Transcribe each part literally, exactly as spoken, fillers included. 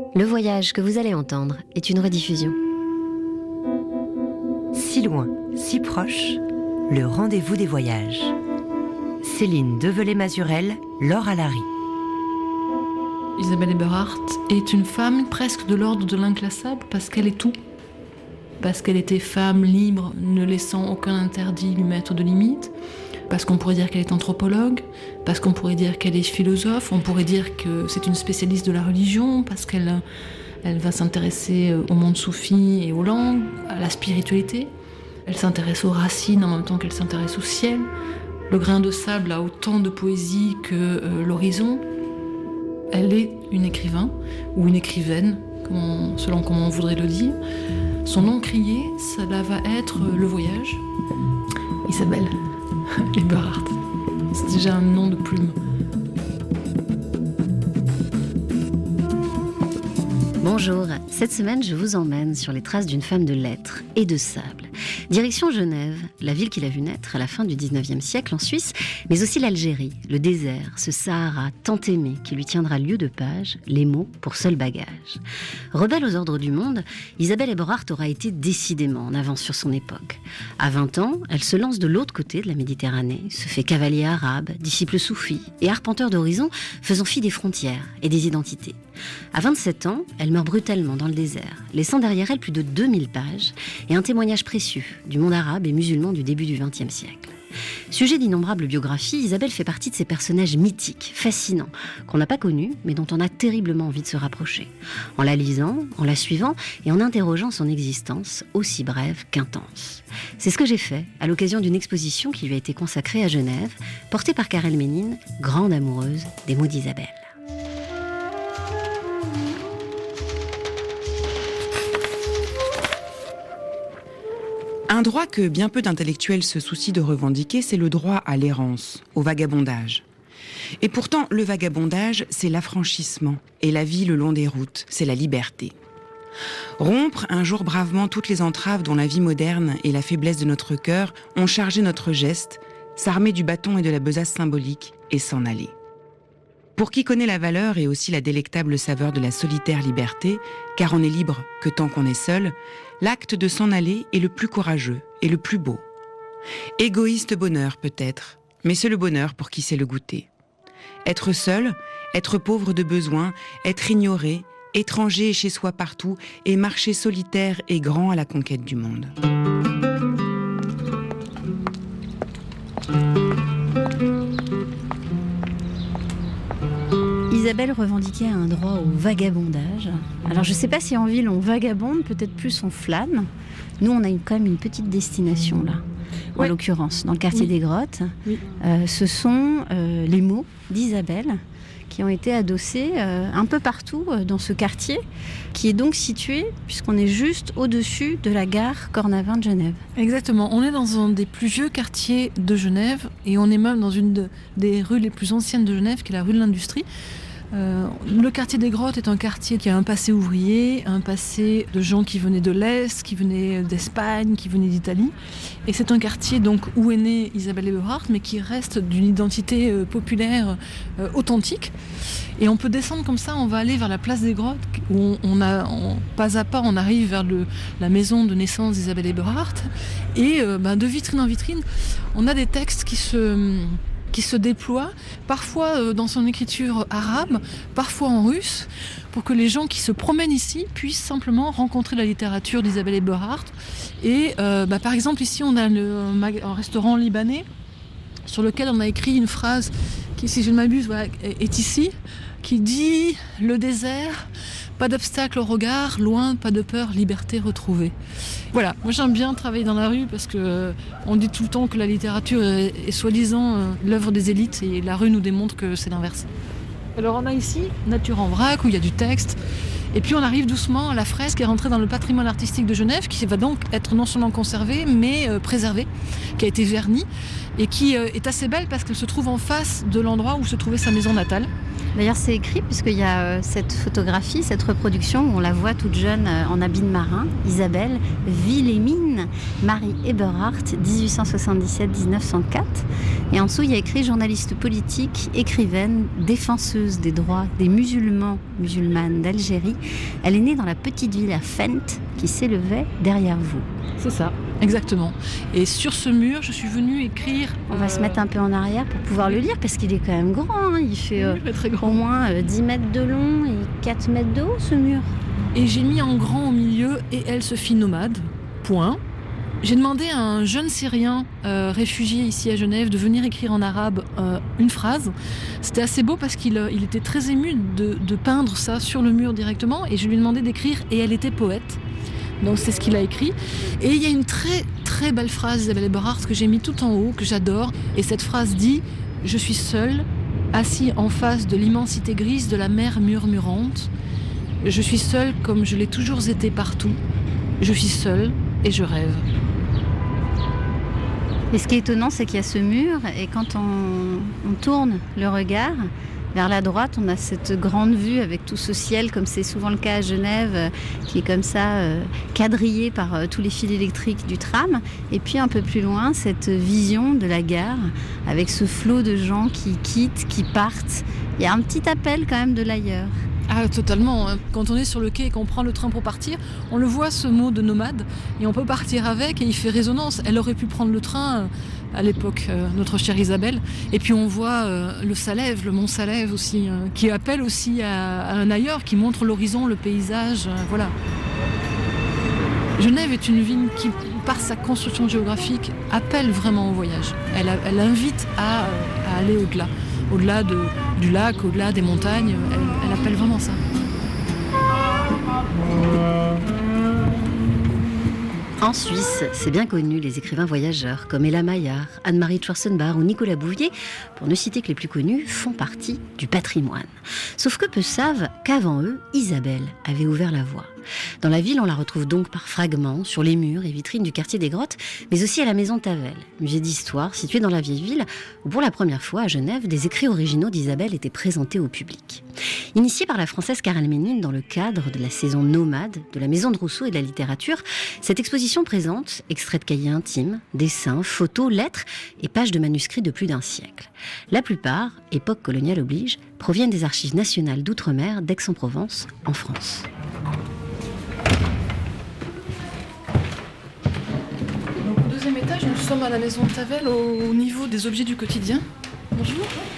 Le voyage que vous allez entendre est une rediffusion. Si loin, si proche, le rendez-vous des voyages. Céline Develay-Mazurel, Laure Alary. Isabelle Eberhardt est une femme presque de l'ordre de l'inclassable parce qu'elle est tout. Parce qu'elle était femme libre, ne laissant aucun interdit lui mettre de limite. Parce qu'on pourrait dire qu'elle est anthropologue, parce qu'on pourrait dire qu'elle est philosophe, on pourrait dire que c'est une spécialiste de la religion, parce qu'elle elle va s'intéresser au monde soufi et aux langues, à la spiritualité. Elle s'intéresse aux racines en même temps qu'elle s'intéresse au ciel. Le grain de sable a autant de poésie que euh, l'horizon. Elle est une écrivain, ou une écrivaine, comment, selon comment on voudrait le dire. Son nom crié, ça va être le voyage. Isabelle Eberhardt. C'est déjà un nom de plume. Bonjour, cette semaine je vous emmène sur les traces d'une femme de lettres et de sable. Direction Genève, la ville qu'il a vue naître à la fin du dix-neuvième siècle en Suisse, mais aussi l'Algérie, le désert, ce Sahara tant aimé qui lui tiendra lieu de page, les mots pour seul bagage. Rebelle aux ordres du monde, Isabelle Eberhardt aura été décidément en avance sur son époque. À vingt ans, elle se lance de l'autre côté de la Méditerranée, se fait cavalier arabe, disciple soufi et arpenteur d'horizons, faisant fi des frontières et des identités. À vingt-sept ans, elle meurt brutalement dans le désert, laissant derrière elle plus de deux mille pages et un témoignage précieux du monde arabe et musulman du début du vingtième siècle. Sujet d'innombrables biographies, Isabelle fait partie de ces personnages mythiques, fascinants, qu'on n'a pas connus, mais dont on a terriblement envie de se rapprocher. En la lisant, en la suivant et en interrogeant son existence, aussi brève qu'intense. C'est ce que j'ai fait à l'occasion d'une exposition qui lui a été consacrée à Genève, portée par Karel Ménine, grande amoureuse des mots d'Isabelle. Un droit que bien peu d'intellectuels se soucient de revendiquer, c'est le droit à l'errance, au vagabondage. Et pourtant, le vagabondage, c'est l'affranchissement. Et la vie le long des routes, c'est la liberté. Rompre un jour bravement toutes les entraves dont la vie moderne et la faiblesse de notre cœur ont chargé notre geste, s'armer du bâton et de la besace symbolique et s'en aller. Pour qui connaît la valeur et aussi la délectable saveur de la solitaire liberté, car on n'est libre que tant qu'on est seul, l'acte de s'en aller est le plus courageux et le plus beau. Égoïste bonheur peut-être, mais c'est le bonheur pour qui sait le goûter. Être seul, être pauvre de besoin, être ignoré, étranger et chez soi partout, et marcher solitaire et grand à la conquête du monde. Isabelle revendiquait un droit au vagabondage. Alors je ne sais pas si en ville on vagabonde, peut-être plus on flâne. Nous on a une, quand même une petite destination là, en ouais. l'occurrence, dans le quartier oui. des Grottes. Oui. Euh, ce sont euh, les mots d'Isabelle qui ont été adossés euh, un peu partout euh, dans ce quartier, qui est donc situé, puisqu'on est juste au-dessus de la gare Cornavin de Genève. Exactement, on est dans un des plus vieux quartiers de Genève, et on est même dans une de, des rues les plus anciennes de Genève, qui est la rue de l'Industrie. Euh, le quartier des Grottes est un quartier qui a un passé ouvrier, un passé de gens qui venaient de l'Est, qui venaient d'Espagne, qui venaient d'Italie. Et c'est un quartier donc où est née Isabelle Eberhardt, mais qui reste d'une identité euh, populaire euh, authentique. Et on peut descendre comme ça, on va aller vers la place des Grottes, où on, on a, on, pas à pas, on arrive vers le, la maison de naissance d'Isabelle Eberhardt. Et euh, ben, de vitrine en vitrine, on a des textes qui se... qui se déploie, parfois dans son écriture arabe, parfois en russe, pour que les gens qui se promènent ici puissent simplement rencontrer la littérature d'Isabelle Eberhardt. Et euh, bah, par exemple, ici, on a le, un restaurant libanais sur lequel on a écrit une phrase qui, si je ne m'abuse, voilà, est ici, qui dit « Le désert, pas d'obstacle au regard, loin, pas de peur, liberté retrouvée ». Voilà, moi j'aime bien travailler dans la rue parce que on dit tout le temps que la littérature est, est soi-disant euh, l'œuvre des élites, et la rue nous démontre que c'est l'inverse. Alors on a ici Nature en vrac où il y a du texte, et puis on arrive doucement à la fresque qui est rentrée dans le patrimoine artistique de Genève, qui va donc être non seulement conservée mais euh, préservée, qui a été vernie et qui euh, est assez belle parce qu'elle se trouve en face de l'endroit où se trouvait sa maison natale. D'ailleurs, c'est écrit puisqu'il y a euh, cette photographie, cette reproduction où on la voit toute jeune euh, en habit de marin, Isabelle Wilhelmine Marie Eberhardt, dix-huit cent soixante-dix-sept à dix-neuf cent quatre. Et en dessous, il y a écrit journaliste politique, écrivaine, défenseuse des droits des musulmans, musulmanes d'Algérie. Elle est née dans la petite ville à Fent qui s'élevait derrière vous. C'est ça, exactement. Et sur ce mur, je suis venue écrire... On va euh... se mettre un peu en arrière pour pouvoir le lire, parce qu'il est quand même grand. Hein. Il fait euh, oui, très grand. Au moins euh, dix mètres de long et quatre mètres de haut, ce mur. Et j'ai mis en grand au milieu « Et elle se fit nomade », point. J'ai demandé à un jeune Syrien euh, réfugié ici à Genève de venir écrire en arabe euh, une phrase. C'était assez beau parce qu'il euh, il était très ému de, de peindre ça sur le mur directement, et je lui ai demandé d'écrire « Et elle était poète ». Donc c'est ce qu'il a écrit. Et il y a une très très belle phrase d'Isabelle Eberhardt que j'ai mis tout en haut, que j'adore. Et cette phrase dit « Je suis seul, assis en face de l'immensité grise de la mer murmurante. Je suis seul comme je l'ai toujours été partout. Je suis seul et je rêve. » Et ce qui est étonnant, c'est qu'il y a ce mur, et quand on, on tourne le regard vers la droite, on a cette grande vue avec tout ce ciel, comme c'est souvent le cas à Genève, euh, qui est comme ça, euh, quadrillé par euh, tous les fils électriques du tram. Et puis un peu plus loin, cette vision de la gare, avec ce flot de gens qui quittent, qui partent. Il y a un petit appel quand même de l'ailleurs. Ah, totalement. Quand on est sur le quai et qu'on prend le train pour partir, on le voit, ce mot de nomade, et on peut partir avec, et il fait résonance. Elle aurait pu prendre le train à l'époque, euh, notre chère Isabelle. Et puis on voit euh, le Salève, le mont Salève aussi, euh, qui appelle aussi à, à un ailleurs, qui montre l'horizon, le paysage, euh, voilà. Genève est une ville qui, par sa construction géographique, appelle vraiment au voyage. Elle, a, elle invite à, à aller au-delà. Au-delà de, du lac, au-delà des montagnes, elle, elle appelle vraiment ça. En Suisse, c'est bien connu, les écrivains voyageurs comme Ella Maillard, Anne-Marie Schwarzenbach ou Nicolas Bouvier, pour ne citer que les plus connus, font partie du patrimoine. Sauf que peu savent qu'avant eux, Isabelle avait ouvert la voie. Dans la ville, on la retrouve donc par fragments sur les murs et vitrines du quartier des Grottes, mais aussi à la maison Tavel, musée d'histoire situé dans la vieille ville, où pour la première fois à Genève, des écrits originaux d'Isabelle étaient présentés au public. Initiée par la Française Carole Ménil dans le cadre de la saison nomade de la Maison de Rousseau et de la littérature, cette exposition présente extraits de cahiers intimes, dessins, photos, lettres et pages de manuscrits de plus d'un siècle. La plupart, époque coloniale oblige, proviennent des archives nationales d'outre-mer d'Aix-en-Provence, en France. Étage, nous sommes à la maison de Tavel au niveau des objets du quotidien. Bonjour.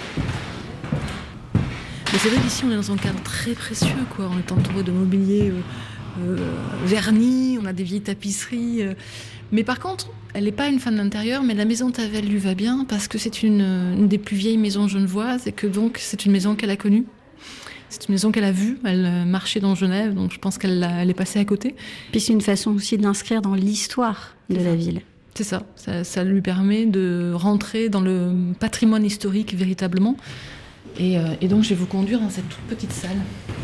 Mais c'est vrai qu'ici on est dans un cadre très précieux, quoi. On est entouré de mobilier euh, euh, verni, on a des vieilles tapisseries. Euh. Mais par contre, elle n'est pas une fan d'intérieur, mais la maison de Tavel lui va bien parce que c'est une, une des plus vieilles maisons genevoises et que donc c'est une maison qu'elle a connue. C'est une maison qu'elle a vue, elle marchait dans Genève, donc je pense qu'elle elle est passée à côté. Puis c'est une façon aussi de l'inscrire dans l'histoire de la ville. C'est ça. ça, ça lui permet de rentrer dans le patrimoine historique véritablement. Et, euh, et donc je vais vous conduire dans cette toute petite salle.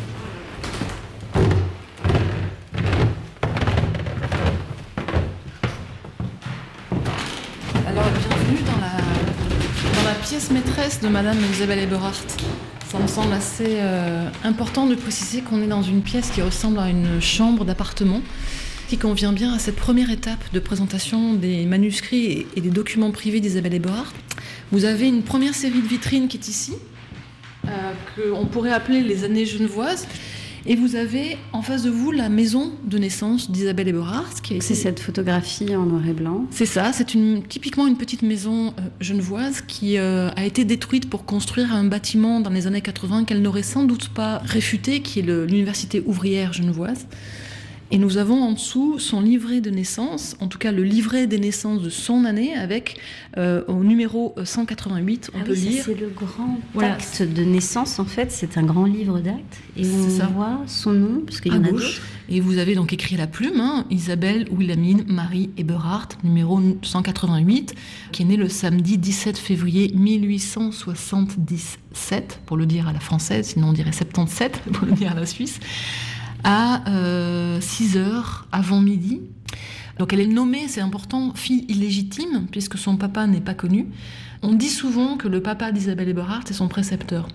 Alors bienvenue dans la, dans la pièce maîtresse de Madame Isabelle Eberhardt. Ça me semble assez euh, important de préciser qu'on est dans une pièce qui ressemble à une chambre d'appartement, qui convient bien à cette première étape de présentation des manuscrits et des documents privés d'Isabelle Eberhardt. Vous avez une première série de vitrines qui est ici, euh, qu'on pourrait appeler les années genevoises. Et vous avez en face de vous la maison de naissance d'Isabelle Eberhardt. Qui a été... C'est cette photographie en noir et blanc. C'est ça, c'est une, typiquement une petite maison euh, genevoise qui euh, a été détruite pour construire un bâtiment dans les années quatre-vingts qu'elle n'aurait sans doute pas réfuté, qui est le, l'université ouvrière genevoise. Et nous avons en dessous son livret de naissance, en tout cas le livret des naissances de son année, avec euh, au numéro cent quatre-vingt-huit, on ah peut oui, lire. C'est le grand voilà. acte de naissance, en fait, c'est un grand livre d'actes. Et c'est on ça. voit son nom, parce qu'il y à en a gauche. d'autres. Et vous avez donc écrit à la plume, hein, Isabelle Wilhelmine Marie Eberhardt, numéro cent quatre-vingt-huit, qui est née le samedi dix-sept février mille huit cent soixante-dix-sept, pour le dire à la française, sinon on dirait soixante-dix-sept, pour le dire à la suisse. À euh, six heures avant midi. Donc elle est nommée, c'est important, fille illégitime, puisque son papa n'est pas connu. On dit souvent que le papa d'Isabelle Eberhardt est son précepteur.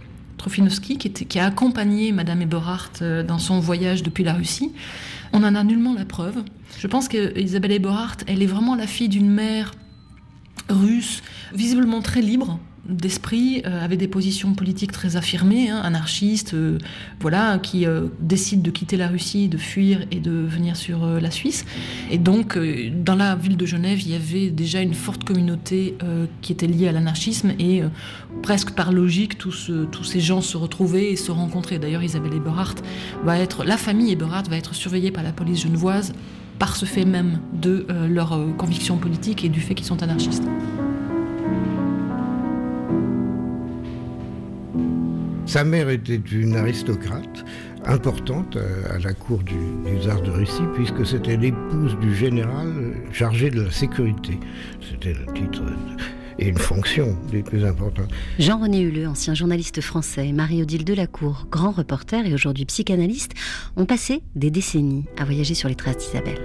Trofinovski, qui, était, qui a accompagné Madame Eberhardt dans son voyage depuis la Russie. On en a nullement la preuve. Je pense qu'Isabelle Eberhardt, elle est vraiment la fille d'une mère russe, visiblement très libre d'esprit, euh, avec des positions politiques très affirmées, hein, anarchistes, euh, voilà, qui euh, décide de quitter la Russie, de fuir et de venir sur euh, la Suisse. Et donc, euh, dans la ville de Genève, il y avait déjà une forte communauté euh, qui était liée à l'anarchisme et euh, presque par logique, tous, euh, tous ces gens se retrouvaient et se rencontraient. D'ailleurs, Isabelle Eberhardt va être, la famille Eberhardt va être surveillée par la police genevoise par ce fait même de euh, leur euh, conviction politique et du fait qu'ils sont anarchistes. Sa mère était une aristocrate importante à la cour du, du tsar de Russie, puisque c'était l'épouse du général chargé de la sécurité. C'était le titre et une fonction des plus importantes. Jean-René Huleux, ancien journaliste français, et Marie-Odile Delacour, grand reporter et aujourd'hui psychanalyste, ont passé des décennies à voyager sur les traces d'Isabelle.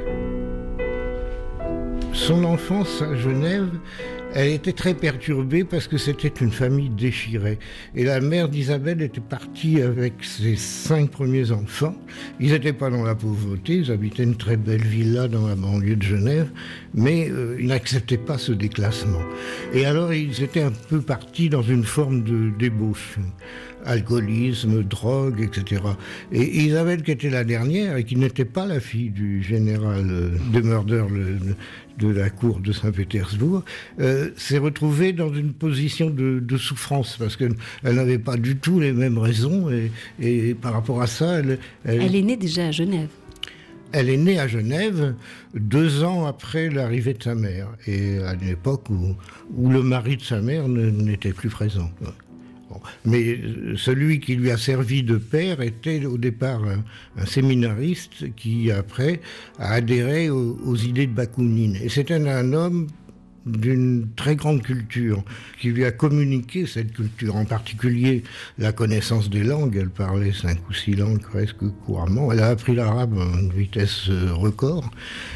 Son enfance à Genève, elle était très perturbée parce que c'était une famille déchirée. Et la mère d'Isabelle était partie avec ses cinq premiers enfants. Ils n'étaient pas dans la pauvreté, ils habitaient une très belle villa dans la banlieue de Genève, mais euh, ils n'acceptaient pas ce déclassement. Et alors ils étaient un peu partis dans une forme de débauche. Alcoolisme, drogue, et cetera. Et Isabelle, qui était la dernière et qui n'était pas la fille du général euh, de Mörder, le, de la cour de Saint-Pétersbourg, euh, s'est retrouvée dans une position de, de souffrance parce qu'elle n'avait pas du tout les mêmes raisons et, et par rapport à ça, elle, elle... Elle est née déjà à Genève. Elle est née à Genève deux ans après l'arrivée de sa mère et à une époque où, où le mari de sa mère ne, n'était plus présent. Bon. Mais celui qui lui a servi de père était au départ un, un séminariste qui après a adhéré aux, aux idées de Bakounine. Et c'était un, un homme d'une très grande culture qui lui a communiqué cette culture, en particulier la connaissance des langues. Elle parlait cinq ou six langues presque couramment. Elle a appris l'arabe à une vitesse record.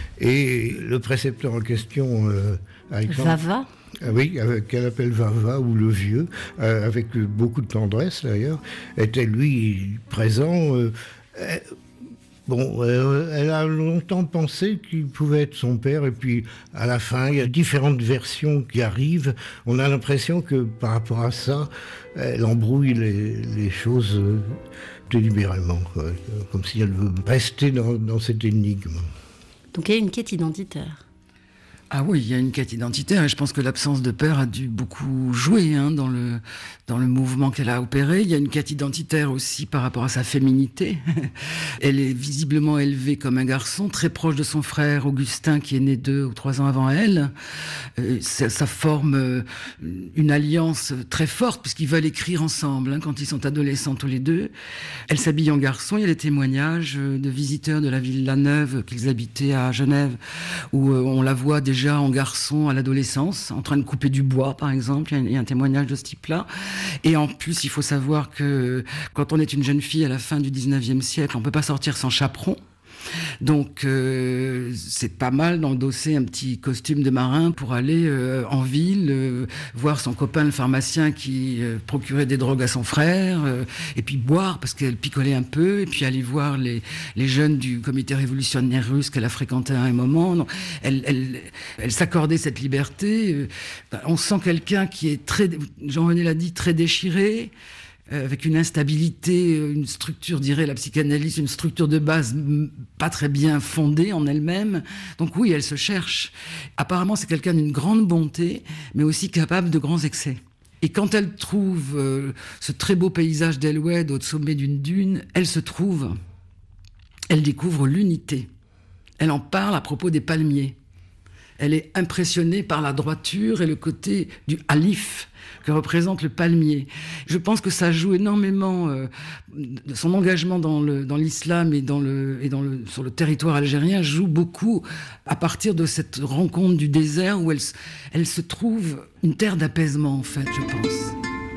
Et le précepteur en question, euh, Alexandre... Vava Ah oui, qu'elle appelle Vava ou le vieux, euh, avec beaucoup de tendresse d'ailleurs, était lui présent. Euh, euh, bon, euh, elle a longtemps pensé qu'il pouvait être son père, et puis à la fin, il y a différentes versions qui arrivent. On a l'impression que par rapport à ça, elle embrouille les, les choses euh, délibérément, quoi, comme si elle veut rester dans, dans cette énigme. Donc il y a une quête identitaire. Ah oui, il y a une quête identitaire et je pense que l'absence de père a dû beaucoup jouer hein, dans le dans le mouvement qu'elle a opéré. Il y a une quête identitaire aussi par rapport à sa féminité. Elle est visiblement élevée comme un garçon, très proche de son frère Augustin qui est né deux ou trois ans avant elle. Euh, ça, ça forme euh, une alliance très forte puisqu'ils veulent écrire ensemble hein, quand ils sont adolescents tous les deux. Elle s'habille en garçon. Il y a des témoignages de visiteurs de la Villa Neuve qu'ils habitaient à Genève où euh, on la voit déjà en garçon à l'adolescence, en train de couper du bois, par exemple. Il y a un témoignage de ce type-là. Et en plus, il faut savoir que quand on est une jeune fille à la fin du dix-neuvième siècle, on peut pas sortir sans chaperon. Donc, euh, c'est pas mal d'endosser un petit costume de marin pour aller euh, en ville, euh, voir son copain le pharmacien qui euh, procurait des drogues à son frère, euh, et puis boire parce qu'elle picolait un peu, et puis aller voir les, les jeunes du comité révolutionnaire russe qu'elle a fréquenté à un moment. Donc, elle, elle, elle s'accordait cette liberté. Euh, ben, on sent quelqu'un qui est très, Jean-René l'a dit, très déchiré, avec une instabilité, une structure, dirait la psychanalyse, une structure de base pas très bien fondée en elle-même. Donc oui, elle se cherche. Apparemment, c'est quelqu'un d'une grande bonté, mais aussi capable de grands excès. Et quand elle trouve euh, ce très beau paysage d'Elwed au sommet d'une dune, elle se trouve, elle découvre l'unité. Elle en parle à propos des palmiers. Elle est impressionnée par la droiture et le côté du halif que représente le palmier. Je pense que ça joue énormément euh, de son engagement dans, le, dans l'islam et, dans le, et dans le, sur le territoire algérien joue beaucoup à partir de cette rencontre du désert où elle, elle se trouve une terre d'apaisement, en fait, je pense.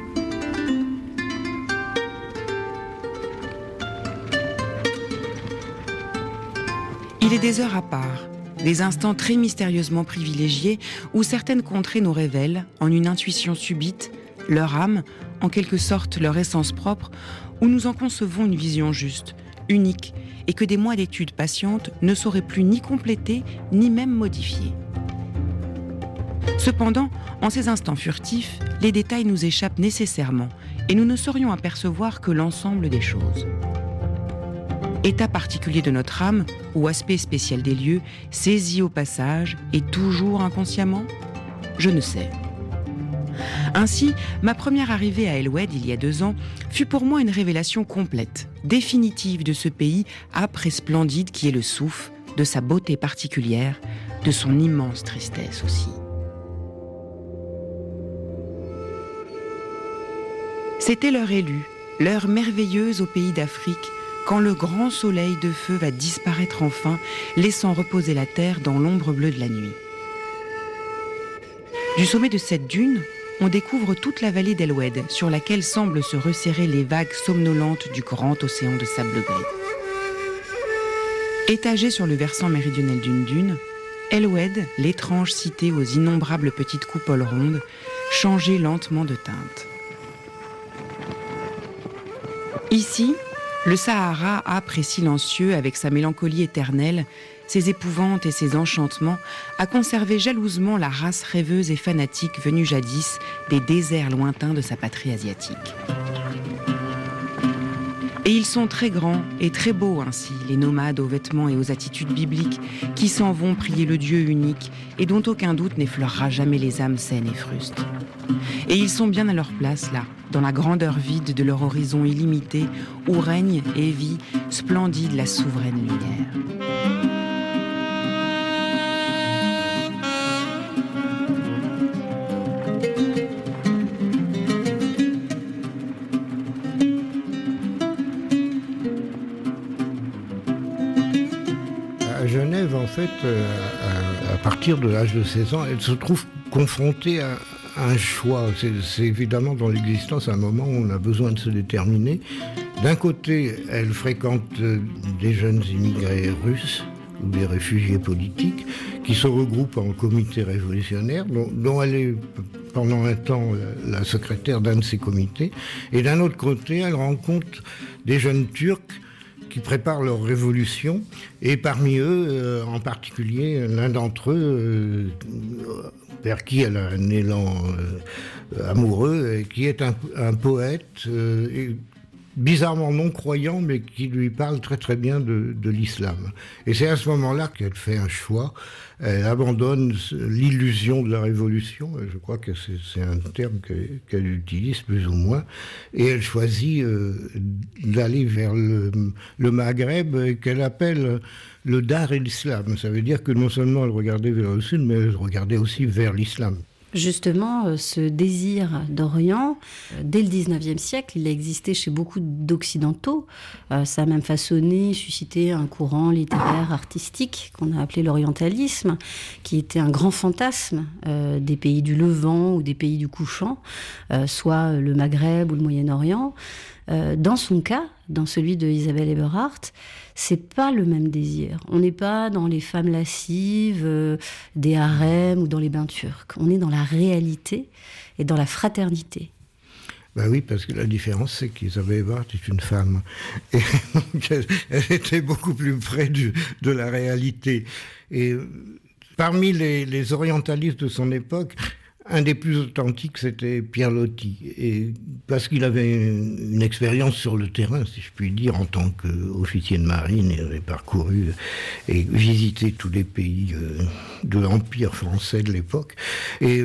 Il est des heures à part, des instants très mystérieusement privilégiés où certaines contrées nous révèlent, en une intuition subite, leur âme en quelque sorte leur essence propre, où nous en concevons une vision juste, unique, et que des mois d'études patientes ne sauraient plus ni compléter, ni même modifier. Cependant, en ces instants furtifs, les détails nous échappent nécessairement, et nous ne saurions apercevoir que l'ensemble des choses. État particulier de notre âme, ou aspect spécial des lieux, saisi au passage, et toujours inconsciemment ? Je ne sais. Ainsi, ma première arrivée à El Oued, il y a deux ans, fut pour moi une révélation complète, définitive de ce pays âpre et splendide qui est le Souff, de sa beauté particulière, de son immense tristesse aussi. C'était l'heure élue, l'heure merveilleuse au pays d'Afrique, quand le grand soleil de feu va disparaître enfin, laissant reposer la terre dans l'ombre bleue de la nuit. Du sommet de cette dune, on découvre toute la vallée d'El Oued, sur laquelle semblent se resserrer les vagues somnolentes du grand océan de sable gris. Étagée sur le versant méridional d'une dune, El Oued, l'étrange cité aux innombrables petites coupoles rondes, changeait lentement de teinte. Ici, le Sahara âpre et silencieux, avec sa mélancolie éternelle, ses épouvantes et ses enchantements, a conservé jalousement la race rêveuse et fanatique venue jadis des déserts lointains de sa patrie asiatique. Et ils sont très grands et très beaux ainsi, les nomades aux vêtements et aux attitudes bibliques, qui s'en vont prier le Dieu unique et dont aucun doute n'effleurera jamais les âmes saines et frustes. Et ils sont bien à leur place là, dans la grandeur vide de leur horizon illimité, où règne et vit splendide la souveraine lumière. À Genève, en fait, à, à partir de l'âge de seize ans, elle se trouve confrontée à un choix. C'est, c'est évidemment dans l'existence un moment où on a besoin de se déterminer. D'un côté, elle fréquente des jeunes immigrés russes ou des réfugiés politiques qui se regroupent en comité révolutionnaire, dont, dont elle est pendant un temps la secrétaire d'un de ces comités. Et d'un autre côté, elle rencontre des jeunes Turcs qui préparent leur révolution, et parmi eux, euh, en particulier, l'un d'entre eux, euh, vers qui elle a un élan euh, amoureux, et qui est un, un poète, euh, et bizarrement non-croyant, mais qui lui parle très très bien de, de l'islam. Et c'est à ce moment-là qu'elle fait un choix. Elle abandonne l'illusion de la révolution, je crois que c'est, c'est un terme qu'elle, qu'elle utilise plus ou moins, et elle choisit euh, d'aller vers le, le Maghreb, qu'elle appelle le Dar el-Islam. Ça veut dire que non seulement elle regardait vers le sud, mais elle regardait aussi vers l'islam. Justement, ce désir d'Orient, dès le dix-neuvième siècle, il a existé chez beaucoup d'Occidentaux. Ça a même façonné, suscité un courant littéraire, artistique, qu'on a appelé l'orientalisme, qui était un grand fantasme euh, des pays du Levant ou des pays du couchant, euh, soit le Maghreb ou le Moyen-Orient. Euh, dans son cas, dans celui de Isabelle Eberhardt, c'est pas le même désir. On n'est pas dans les femmes lascives, euh, des harems ou dans les bains turcs. On est dans la réalité et dans la fraternité. Ben oui, parce que la différence, c'est qu'Isabelle Eberhardt est une femme. Et donc, elle, elle était beaucoup plus près du, de la réalité. Et parmi les, les orientalistes de son époque, un des plus authentiques, c'était Pierre Loti. Et parce qu'il avait une, une expérience sur le terrain, si je puis dire, en tant qu'officier de marine, il avait parcouru et visité tous les pays de l'Empire français de l'époque. Et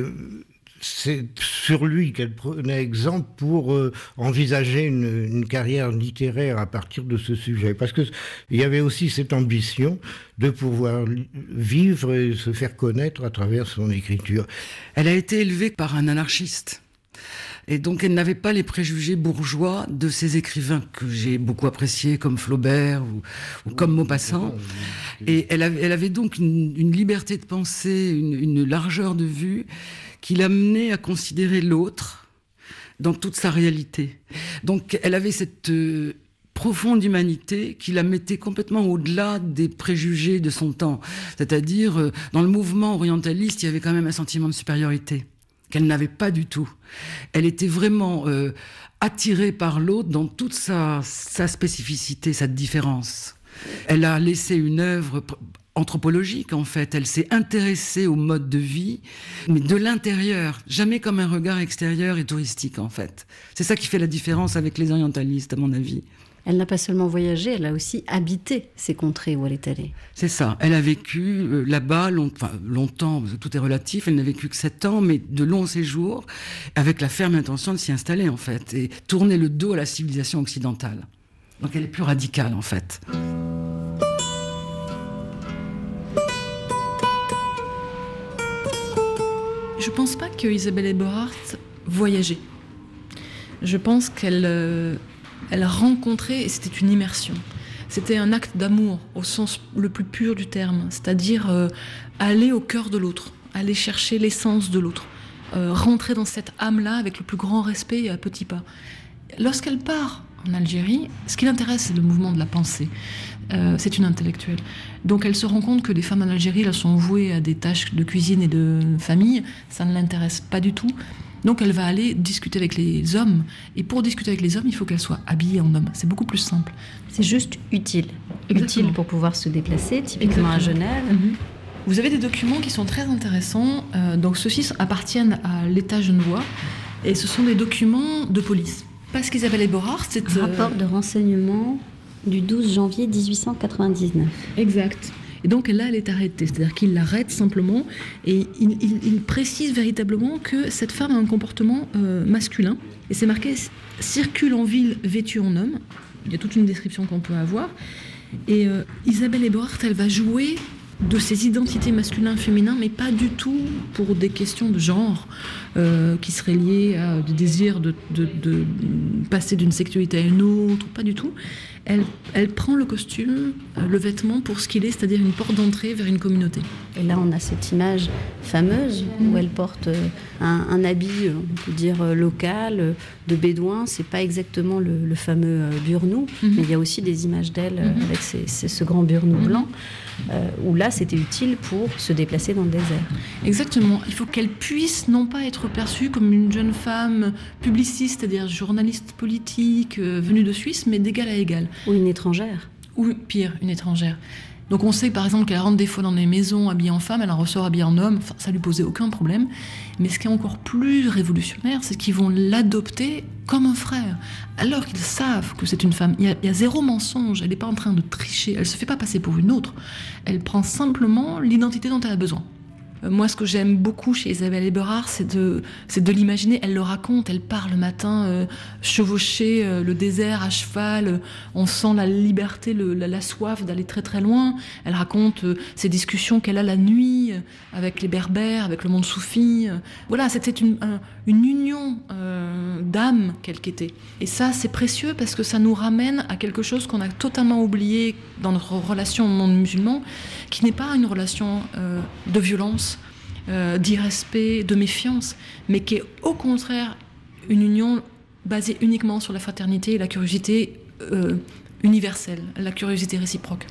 c'est sur lui qu'elle prenait exemple pour euh, envisager une, une carrière littéraire à partir de ce sujet. Parce qu'il y avait aussi cette ambition de pouvoir vivre et se faire connaître à travers son écriture. Elle a été élevée par un anarchiste. Et donc elle n'avait pas les préjugés bourgeois de ces écrivains que j'ai beaucoup appréciés, comme Flaubert ou, ou comme Maupassant. Et elle avait, elle avait donc une, une liberté de pensée, une, une largeur de vue qui l'amenait à considérer l'autre dans toute sa réalité. Donc elle avait cette euh, profonde humanité qui la mettait complètement au-delà des préjugés de son temps. C'est-à-dire, euh, dans le mouvement orientaliste, il y avait quand même un sentiment de supériorité qu'elle n'avait pas du tout. Elle était vraiment euh, attirée par l'autre dans toute sa, sa spécificité, sa différence. Elle a laissé une œuvre anthropologique, en fait. Elle s'est intéressée au mode de vie, mais de l'intérieur, jamais comme un regard extérieur et touristique, en fait. C'est ça qui fait la différence avec les orientalistes, à mon avis. Elle n'a pas seulement voyagé, elle a aussi habité ces contrées où elle est allée. C'est ça. Elle a vécu euh, là-bas long, enfin, longtemps, parce que tout est relatif. Elle n'a vécu que sept ans, mais de longs séjours, avec la ferme intention de s'y installer, en fait, et tourner le dos à la civilisation occidentale. Donc elle est plus radicale, en fait. Je ne pense pas que Isabelle Eberhardt voyageait. Je pense qu'elle euh, elle rencontrait, et c'était une immersion. C'était un acte d'amour, au sens le plus pur du terme, c'est-à-dire euh, aller au cœur de l'autre, aller chercher l'essence de l'autre, euh, rentrer dans cette âme-là avec le plus grand respect et à petits pas. Lorsqu'elle part en Algérie, ce qui l'intéresse, c'est le mouvement de la pensée. Euh, c'est une intellectuelle. Donc elle se rend compte que les femmes en Algérie là, sont vouées à des tâches de cuisine et de famille. Ça ne l'intéresse pas du tout. Donc elle va aller discuter avec les hommes. Et pour discuter avec les hommes, il faut qu'elle soit habillée en homme. C'est beaucoup plus simple. C'est juste utile. Exactement. Utile pour pouvoir se déplacer, typiquement Exactement. à Genève. Mm-hmm. Vous avez des documents qui sont très intéressants. Euh, donc ceux-ci appartiennent à l'État genevois. Et ce sont des documents de police. Parce qu'Isabelle Eberhardt, c'est... Un rapport de renseignement du douze janvier dix-huit cent quatre-vingt-dix-neuf. Exact. Et donc là, elle est arrêtée. C'est-à-dire qu'il l'arrête simplement et il, il, il précise véritablement que cette femme a un comportement euh, masculin. Et c'est marqué « circule en ville vêtue en homme ». Il y a toute une description qu'on peut avoir. Et euh, Isabelle Eberhardt, elle va jouer de ses identités masculins-féminins, mais pas du tout pour des questions de genre euh, qui seraient liées à des désirs de, de, de passer d'une sexualité à une autre, pas du tout. Elle, elle prend le costume, le vêtement pour ce qu'il est, c'est-à-dire une porte d'entrée vers une communauté. Et là, on a cette image fameuse où elle porte un, un habit, on peut dire, local, de bédouin. C'est pas exactement le, le fameux burnou, mm-hmm. mais il y a aussi des images d'elle mm-hmm. avec ces, ces, ce grand burnou mm-hmm. blanc, euh, où là, c'était utile pour se déplacer dans le désert. Exactement. Il faut qu'elle puisse non pas être perçue comme une jeune femme publiciste, c'est-à-dire journaliste politique euh, venue de Suisse, mais d'égal à égal. Ou une étrangère. Ou pire, une étrangère. Donc on sait par exemple qu'elle rentre des fois dans des maisons habillée en femme, elle en ressort habillée en homme, enfin, ça lui posait aucun problème. Mais ce qui est encore plus révolutionnaire, c'est qu'ils vont l'adopter comme un frère, alors qu'ils savent que c'est une femme. Il y a, il y a zéro mensonge, elle n'est pas en train de tricher, elle ne se fait pas passer pour une autre. Elle prend simplement l'identité dont elle a besoin. Moi, ce que j'aime beaucoup chez Isabelle Eberhardt, c'est de, c'est de l'imaginer. Elle le raconte, elle part le matin euh, chevaucher euh, le désert à cheval. Euh, on sent la liberté, le, la, la soif d'aller très très loin. Elle raconte euh, ces discussions qu'elle a la nuit euh, avec les berbères, avec le monde soufi. Euh, voilà, c'était une, un, une union euh, d'âme qu'elle qu'était. Et ça, c'est précieux parce que ça nous ramène à quelque chose qu'on a totalement oublié dans notre relation au monde musulman, qui n'est pas une relation euh, de violence, Euh, d'irrespect, de méfiance, mais qui est au contraire une union basée uniquement sur la fraternité et la curiosité euh, universelle, la curiosité réciproque.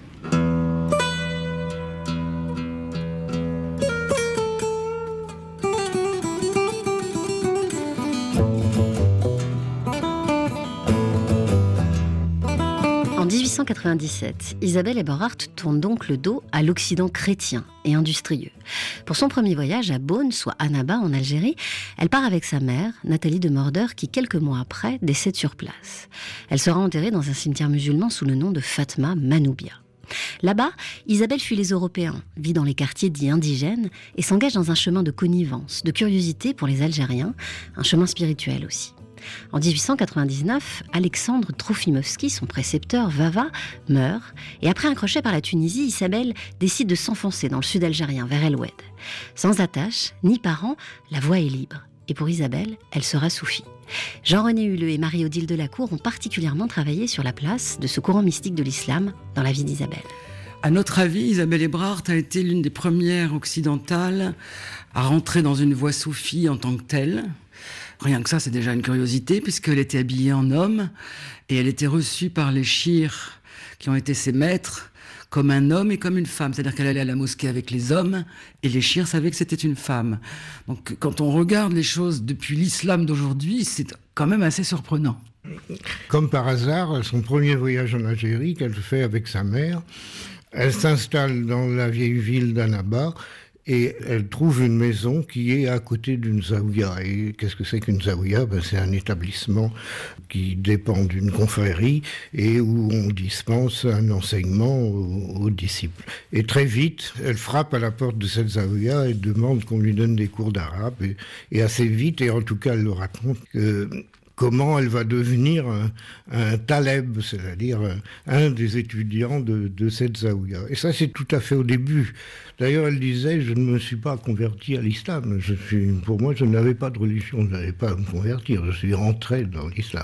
En dix-huit cent quatre-vingt-dix-sept, Isabelle Eberhardt tourne donc le dos à l'Occident chrétien et industrieux. Pour son premier voyage à Beaune, soit Annaba en Algérie, elle part avec sa mère, Nathalie de Morder, qui quelques mois après décède sur place. Elle sera enterrée dans un cimetière musulman sous le nom de Fatma Manoubia. Là-bas, Isabelle fuit les Européens, vit dans les quartiers dits indigènes et s'engage dans un chemin de connivence, de curiosité pour les Algériens, un chemin spirituel aussi. En dix-huit cent quatre-vingt-dix-neuf, Alexandre Trofimovski, son précepteur, Vava, meurt. Et après un crochet par la Tunisie, Isabelle décide de s'enfoncer dans le sud algérien, vers El Oued. Sans attache, ni parents, la voie est libre. Et pour Isabelle, elle sera soufie. Jean-René Huleux et Marie-Odile Delacour ont particulièrement travaillé sur la place de ce courant mystique de l'islam dans la vie d'Isabelle. À notre avis, Isabelle Eberhardt a été l'une des premières occidentales à rentrer dans une voie soufie en tant que telle. Rien que ça, c'est déjà une curiosité, puisqu'elle était habillée en homme, et elle était reçue par les chirs qui ont été ses maîtres, comme un homme et comme une femme. C'est-à-dire qu'elle allait à la mosquée avec les hommes et les chirs savaient que c'était une femme. Donc quand on regarde les choses depuis l'islam d'aujourd'hui, c'est quand même assez surprenant. Comme par hasard, son premier voyage en Algérie qu'elle fait avec sa mère, elle s'installe dans la vieille ville d'Annaba et elle trouve une maison qui est à côté d'une zaouïa. Et qu'est-ce que c'est qu'une zaouïa ? Ben, c'est un établissement qui dépend d'une confrérie et où on dispense un enseignement aux, aux disciples. Et très vite, elle frappe à la porte de cette zaouïa et demande qu'on lui donne des cours d'arabe. Et, et assez vite, et en tout cas elle le raconte, que comment elle va devenir un, un taleb, c'est-à-dire un des étudiants de, de cette zaouïa. Et ça, c'est tout à fait au début. D'ailleurs, elle disait, je ne me suis pas convertie à l'islam. Je suis, pour moi, je n'avais pas de religion, je n'avais pas à me convertir. Je suis rentrée dans l'islam.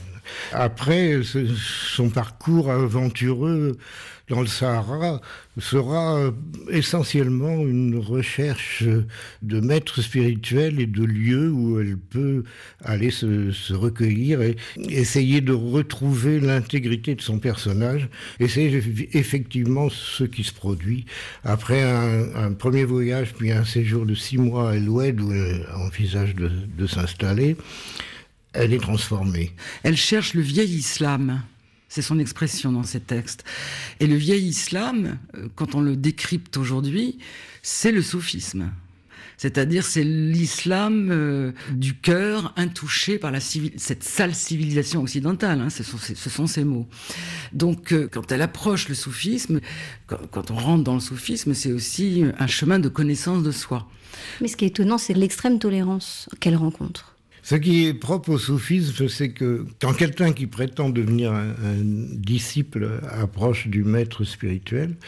Après, ce, son parcours aventureux dans le Sahara sera essentiellement une recherche de maîtres spirituels et de lieux où elle peut aller se, se recueillir et essayer de retrouver l'intégrité de son personnage. Et c'est effectivement ce qui se produit. Après un, un premier voyage, puis un séjour de six mois à El Oued, où elle envisage de, de s'installer, elle est transformée. Elle cherche le vieil islam. C'est son expression dans ses textes. Et le vieil islam, quand on le décrypte aujourd'hui, c'est le soufisme. C'est-à-dire, c'est l'islam euh, du cœur intouché par la civil... cette sale civilisation occidentale. Hein, ce, sont, ce sont ces mots. Donc, euh, quand elle approche le soufisme, quand, quand on rentre dans le soufisme, c'est aussi un chemin de connaissance de soi. Mais ce qui est étonnant, c'est l'extrême tolérance qu'elle rencontre. Ce qui est propre au soufisme, c'est que quand quelqu'un qui prétend devenir un, un disciple approche du maître spirituel,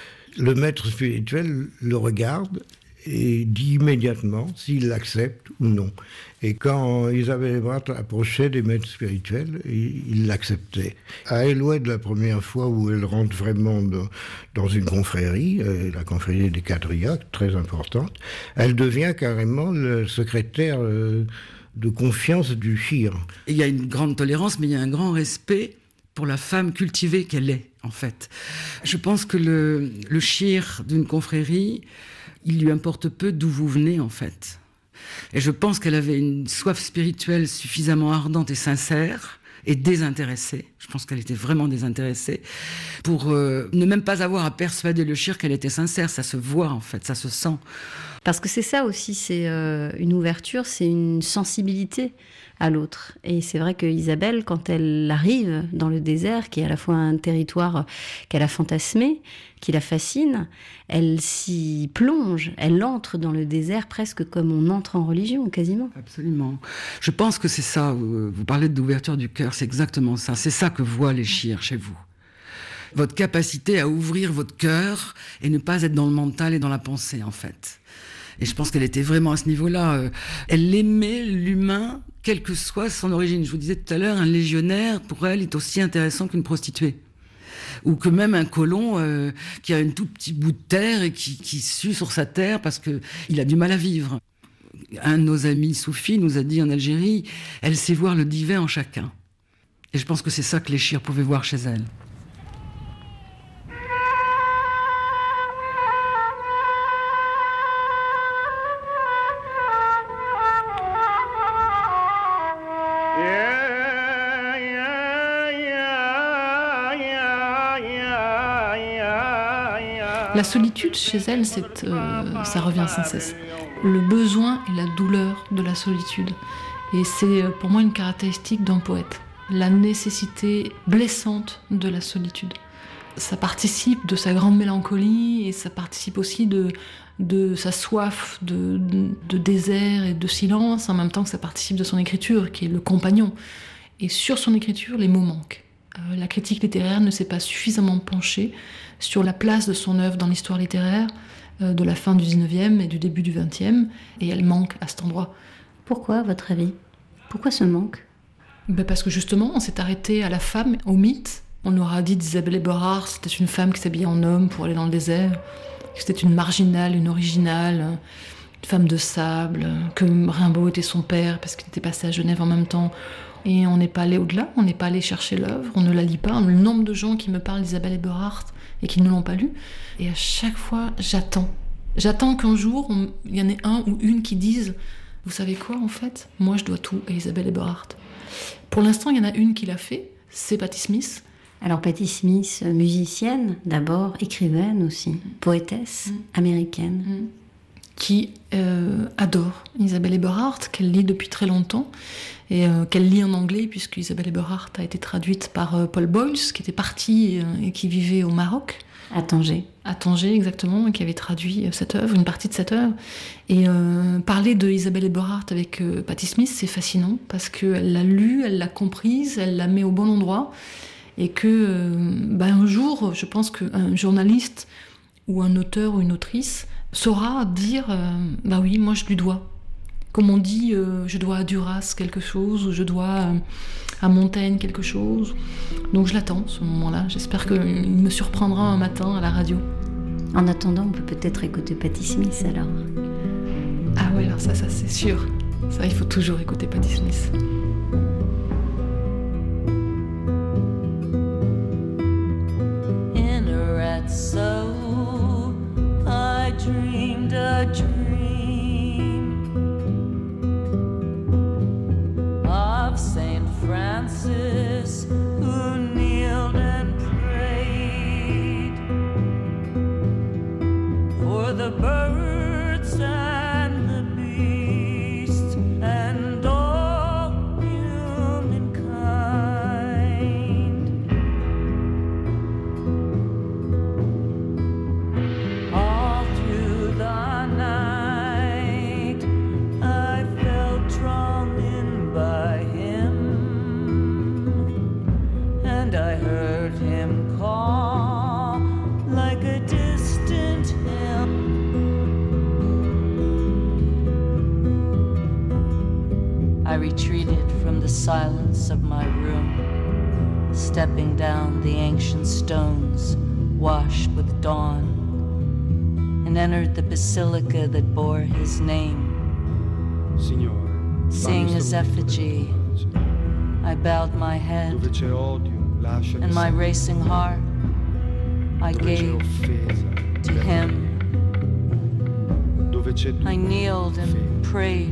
le maître spirituel le regarde et dit immédiatement s'il l'accepte ou non. Et quand Isabelle Ebrard approchait des maîtres spirituels, il l'acceptait. À El Oued, la première fois où elle rentre vraiment dans, dans une confrérie, euh, la confrérie des Qadriyas, très importante, elle devient carrément le secrétaire euh, de confiance du shir. Il y a une grande tolérance, mais il y a un grand respect pour la femme cultivée qu'elle est, en fait. Je pense que le, le shir d'une confrérie, il lui importe peu d'où vous venez, en fait. Et je pense qu'elle avait une soif spirituelle suffisamment ardente et sincère, et désintéressée. Je pense qu'elle était vraiment désintéressée, pour euh, ne même pas avoir à persuader le shir qu'elle était sincère. Ça se voit, en fait, ça se sent. Parce que c'est ça aussi, c'est euh, une ouverture, c'est une sensibilité à l'autre. Et c'est vrai que Isabelle, quand elle arrive dans le désert, qui est à la fois un territoire qu'elle a fantasmé, qui la fascine, elle s'y plonge, elle entre dans le désert presque comme on entre en religion, quasiment. Absolument. Je pense que c'est ça, vous parlez d'ouverture du cœur, c'est exactement ça. C'est ça que voient les shirs chez vous. Votre capacité à ouvrir votre cœur et ne pas être dans le mental et dans la pensée, en fait. Et je pense qu'elle était vraiment à ce niveau-là. Elle aimait l'humain, quelle que soit son origine. Je vous disais tout à l'heure, un légionnaire, pour elle, est aussi intéressant qu'une prostituée. Ou que même un colon euh, qui a un tout petit bout de terre et qui, qui sue sur sa terre parce qu'il a du mal à vivre. Un de nos amis soufis nous a dit en Algérie, elle sait voir le divin en chacun. Et je pense que c'est ça que les shirs pouvaient voir chez elle. La solitude chez elle, c'est, euh, ça revient sans cesse. Le besoin et la douleur de la solitude. Et c'est pour moi une caractéristique d'un poète. La nécessité blessante de la solitude. Ça participe de sa grande mélancolie et ça participe aussi de, de sa soif de, de, de désert et de silence, en même temps que ça participe de son écriture, qui est le compagnon. Et sur son écriture, les mots manquent. Euh, la critique littéraire ne s'est pas suffisamment penchée sur la place de son œuvre dans l'histoire littéraire euh, de la fin du dix-neuvième et du début du vingtième, et elle manque à cet endroit. Pourquoi, à votre avis ? Pourquoi ce manque ? Ben parce que justement, on s'est arrêté à la femme, au mythe. On aura dit d'Isabelle Eberhard, c'était une femme qui s'habillait en homme pour aller dans le désert, que c'était une marginale, une originale, Femme de sable, que Rimbaud était son père parce qu'il était passé à Genève en même temps. Et on n'est pas allé au-delà, on n'est pas allé chercher l'œuvre, on ne la lit pas. Le nombre de gens qui me parlent d'Isabelle Eberhardt et qui ne l'ont pas lu. Et à chaque fois, j'attends. J'attends qu'un jour, il y en ait un ou une qui dise « Vous savez quoi, en fait ? Moi, je dois tout à Isabelle Eberhardt. » Pour l'instant, il y en a une qui l'a fait, c'est Patti Smith. Alors Patti Smith, musicienne d'abord, écrivaine aussi, poétesse mmh. américaine. Mmh. Qui euh, adore Isabelle Eberhardt, qu'elle lit depuis très longtemps, et euh, qu'elle lit en anglais, puisque Isabelle Eberhardt a été traduite par euh, Paul Bowles, qui était parti euh, et qui vivait au Maroc. À Tanger. À Tanger, exactement, et qui avait traduit cette œuvre, une partie de cette œuvre. Et euh, parler de Isabelle Eberhardt avec euh, Patti Smith, c'est fascinant, parce qu'elle l'a lue, elle l'a comprise, elle la met au bon endroit, et que euh, bah, un jour, je pense qu'un journaliste ou un auteur ou une autrice saura dire euh, bah oui, moi je lui dois. Comme on dit, euh, je dois à Duras quelque chose, ou je dois euh, à Montaigne quelque chose. Donc je l'attends, ce moment-là. J'espère qu'il me surprendra un matin à la radio. En attendant, on peut peut-être écouter Patti Smith alors. Ah ouais, alors ça, ça c'est sûr. Ça, il faut toujours écouter Patti Smith. In a red soul, I dreamed a dream of Saint Francis, who kneeled and prayed for the birds and the beasts and all humankind. All through the night I felt drawn in by him, and I heard him call like a distant hymn. I retreated from the silence of my room, stepping down the ancient stones washed with dawn, and entered the basilica that bore his name. Seeing his effigy, I bowed my head, and my racing heart I gave to him. I kneeled and prayed.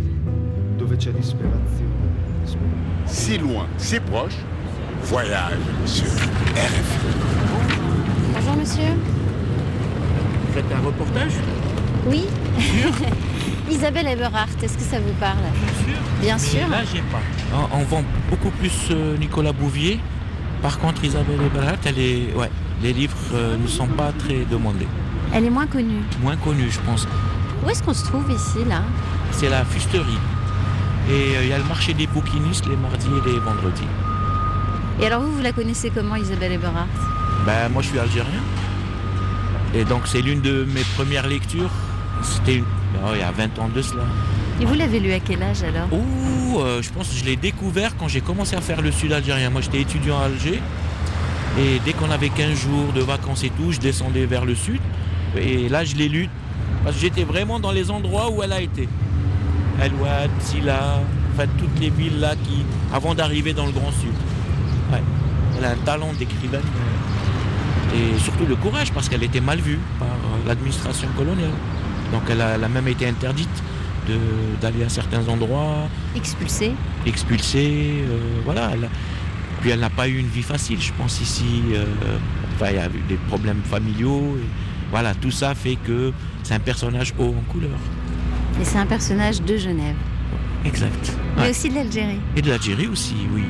Si loin, si proche, voyage sur R F I. Bonjour monsieur. Vous faites un reportage ? Oui. Isabelle Eberhardt, est-ce que ça vous parle ? Bien sûr. Bien Mais sûr. là, j'ai pas. On, on vend beaucoup plus euh, Nicolas Bouvier. Par contre, Isabelle Eberhardt, elle est, ouais, les livres euh, ne sont pas très demandés. Elle est moins connue. Moins connue, je pense. Où est-ce qu'on se trouve ici, là ? C'est la fusterie. Et il euh, y a le marché des bouquinistes les mardis et les vendredis. Et alors vous, vous la connaissez comment, Isabelle Eberhardt ? Ben, moi, je suis algérien. Et donc, c'est l'une de mes premières lectures. C'était une... oh, il y a vingt ans de cela. Et vous l'avez lu à quel âge, alors ? Ouh, euh, je pense que je l'ai découvert quand j'ai commencé à faire le sud algérien. Moi, j'étais étudiant à Alger. Et dès qu'on avait quinze jours de vacances et tout, je descendais vers le sud. Et là, je l'ai lu. Parce que j'étais vraiment dans les endroits où elle a été. El Ouad, Silla, enfin toutes les villes là qui, avant d'arriver dans le Grand Sud. Ouais. Elle a un talent d'écrivaine et surtout le courage parce qu'elle était mal vue par l'administration coloniale. Donc elle a, elle a même été interdite de, d'aller à certains endroits. Expulsée. Expulsée, euh, voilà. Elle, puis elle n'a pas eu une vie facile, je pense ici. Euh, enfin, il y a eu des problèmes familiaux. Et, voilà, tout ça fait que c'est un personnage haut en couleur. Et c'est un personnage de Genève. Exact. Mais Ouais. aussi de l'Algérie. Et de l'Algérie aussi, oui.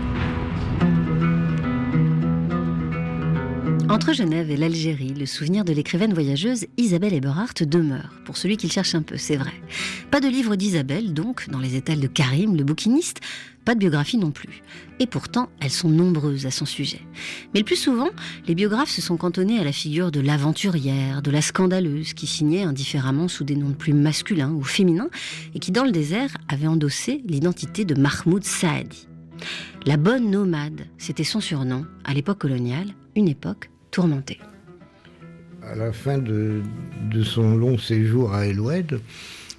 Entre Genève et l'Algérie, le souvenir de l'écrivaine voyageuse Isabelle Eberhardt demeure, pour celui qui le cherche un peu, c'est vrai. Pas de livre d'Isabelle, donc, dans les étals de Karim, le bouquiniste, pas de biographie non plus. Et pourtant, elles sont nombreuses à son sujet. Mais le plus souvent, les biographes se sont cantonnés à la figure de l'aventurière, de la scandaleuse, qui signait indifféremment sous des noms plus masculins ou féminins, et qui, dans le désert, avait endossé l'identité de Mahmoud Saadi. La bonne nomade, c'était son surnom, à l'époque coloniale, une époque tourmentée. À la fin de, de son long séjour à El Oued,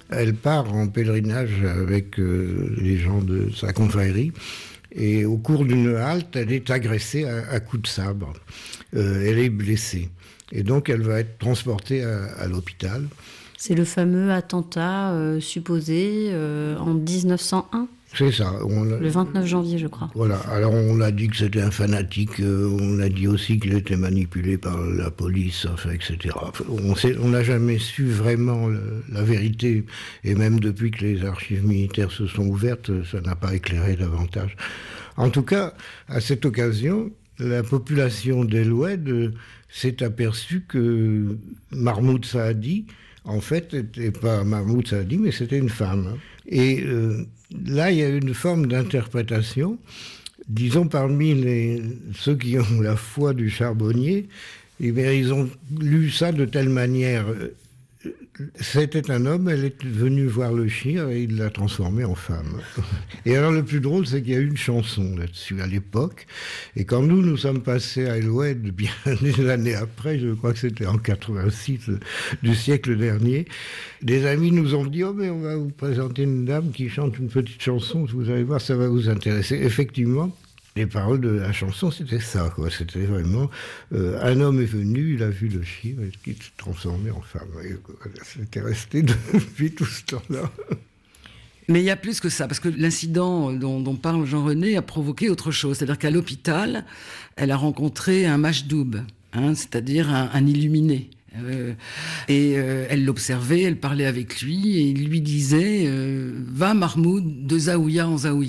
Elle part en pèlerinage avec euh, les gens de sa confrérie. Et au cours d'une halte, elle est agressée à, à coups de sabre. Euh, elle est blessée. Et donc, elle va être transportée à, à l'hôpital. C'est le fameux attentat euh, supposé euh, en dix-neuf cent un. C'est ça. On a... Le vingt-neuf janvier, je crois. Voilà. Alors, on a dit que c'était un fanatique. Euh, on a dit aussi qu'il était manipulé par la police, enfin, et cetera. On n'a jamais su vraiment le, la vérité. Et même depuis que les archives militaires se sont ouvertes, ça n'a pas éclairé davantage. En tout cas, à cette occasion, la population d'El Oued euh, s'est aperçue que Mahmoud Saadi, en fait, n'était pas Mahmoud Saadi, mais c'était une femme. Et euh, là, il y a une forme d'interprétation. Disons, parmi les, ceux qui ont la foi du charbonnier, eh bien, ils ont lu ça de telle manière. C'était un homme, elle est venue voir le chien et il l'a transformé en femme. Et alors le plus drôle, c'est qu'il y a eu une chanson là-dessus à l'époque. Et quand nous, nous sommes passés à El Oued, bien des années après, je crois que c'était en quatre-vingt-six du siècle dernier, des amis nous ont dit « Oh, mais on va vous présenter une dame qui chante une petite chanson, vous allez voir, ça va vous intéresser. » Effectivement, les paroles de la chanson, c'était ça, quoi. C'était vraiment euh, un homme est venu, il a vu le chien, qui s'est transformé en femme. Et c'était resté depuis tout ce temps-là. Mais il y a plus que ça, parce que l'incident dont, dont parle Jean-René a provoqué autre chose. C'est-à-dire qu'à l'hôpital, elle a rencontré un majdoub, hein, c'est-à-dire un, un illuminé. Euh, et euh, elle l'observait, elle parlait avec lui, et il lui disait euh, « Va Mahmoud, de Zaouïa en Zaouïa ».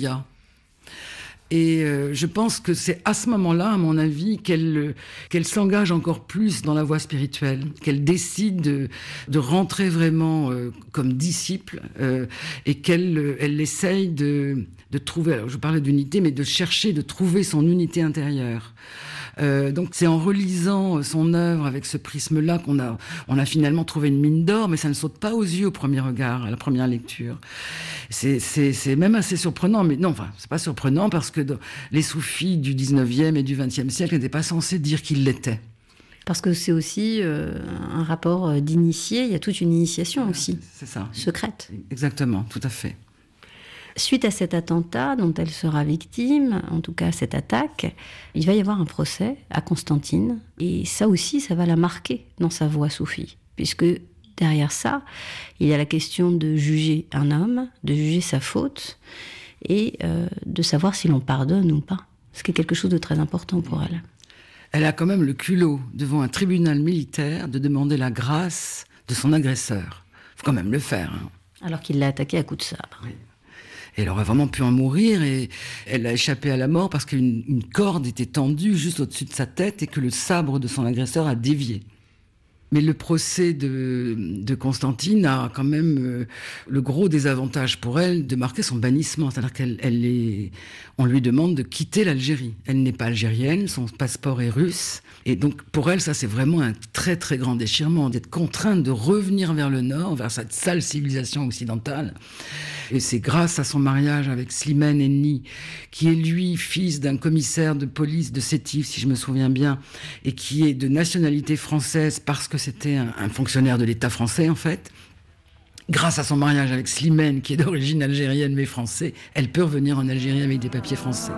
Et euh, je pense que c'est à ce moment-là, à mon avis, qu'elle qu'elle s'engage encore plus dans la voie spirituelle, qu'elle décide de, de rentrer vraiment euh, comme disciple euh, et qu'elle elle essaye de, de trouver, alors je parlais d'unité, mais de chercher, de trouver son unité intérieure. Euh, donc c'est en relisant son œuvre avec ce prisme-là qu'on a, on a finalement trouvé une mine d'or, mais ça ne saute pas aux yeux au premier regard, à la première lecture. C'est, c'est, c'est même assez surprenant, mais non, enfin, c'est pas surprenant parce que les soufis du dix-neuvième et du vingtième siècle n'étaient pas censés dire qu'ils l'étaient. Parce que c'est aussi euh, un rapport d'initié, il y a toute une initiation aussi, c'est ça. Secrète. Exactement, tout à fait. Suite à cet attentat dont elle sera victime, en tout cas cette attaque, il va y avoir un procès à Constantine. Et ça aussi, ça va la marquer dans sa voie soufie. Puisque derrière ça, il y a la question de juger un homme, de juger sa faute, et euh, de savoir si l'on pardonne ou pas. Ce qui est quelque chose de très important pour elle. Elle a quand même le culot, devant un tribunal militaire, de demander la grâce de son agresseur. Il faut quand même le faire. Hein. Alors qu'il l'a attaqué à coups de sabre. Oui. Et elle aurait vraiment pu en mourir et elle a échappé à la mort parce qu'une une corde était tendue juste au-dessus de sa tête et que le sabre de son agresseur a dévié. Mais le procès de, de Constantine a quand même euh, le gros désavantage pour elle de marquer son bannissement. C'est-à-dire qu'elle elle est, on lui demande de quitter l'Algérie. Elle n'est pas algérienne, son passeport est russe. Et donc pour elle, ça c'est vraiment un très très grand déchirement, d'être contrainte de revenir vers le nord, vers cette sale civilisation occidentale. Et c'est grâce à son mariage avec Slimane Enni, qui est lui fils d'un commissaire de police de Sétif, si je me souviens bien, et qui est de nationalité française parce que c'était un, un fonctionnaire de l'État français en fait. Grâce à son mariage avec Slimane, qui est d'origine algérienne mais français, elle peut revenir en Algérie avec des papiers français.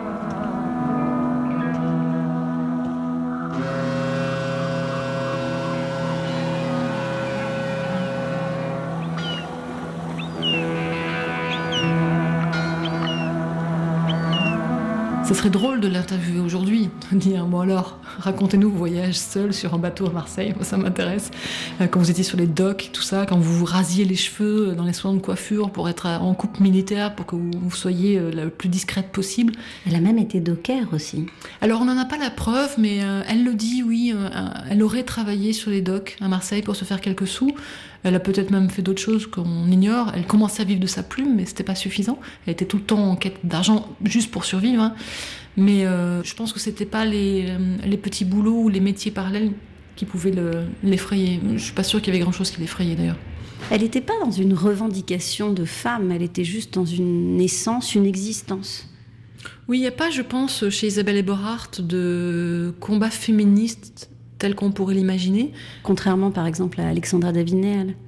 Ça serait drôle de l'interviewer aujourd'hui, de dire bon alors, racontez-nous vos voyages seuls sur un bateau à Marseille, ça m'intéresse. Quand vous étiez sur les docks, tout ça, quand vous vous rasiez les cheveux dans les salons de coiffure pour être en coupe militaire, pour que vous soyez la plus discrète possible. Elle a même été docker aussi. Alors on n'en a pas la preuve, mais euh, elle le dit, oui, euh, elle aurait travaillé sur les docks à Marseille pour se faire quelques sous. Elle a peut-être même fait d'autres choses qu'on ignore. Elle commençait à vivre de sa plume, mais c'était pas suffisant. Elle était tout le temps en quête d'argent, juste pour survivre. Hein. Mais euh, je pense que c'était pas les, les petits boulots ou les métiers parallèles qui pouvaient le, l'effrayer. Je suis pas sûre qu'il y avait grand-chose qui l'effrayait d'ailleurs. Elle n'était pas dans une revendication de femme, elle était juste dans une essence, une existence. Oui, il n'y a pas, je pense, chez Isabelle Eberhardt, de combat féministe tel qu'on pourrait l'imaginer. Contrairement, par exemple, à Alexandra David-Néel.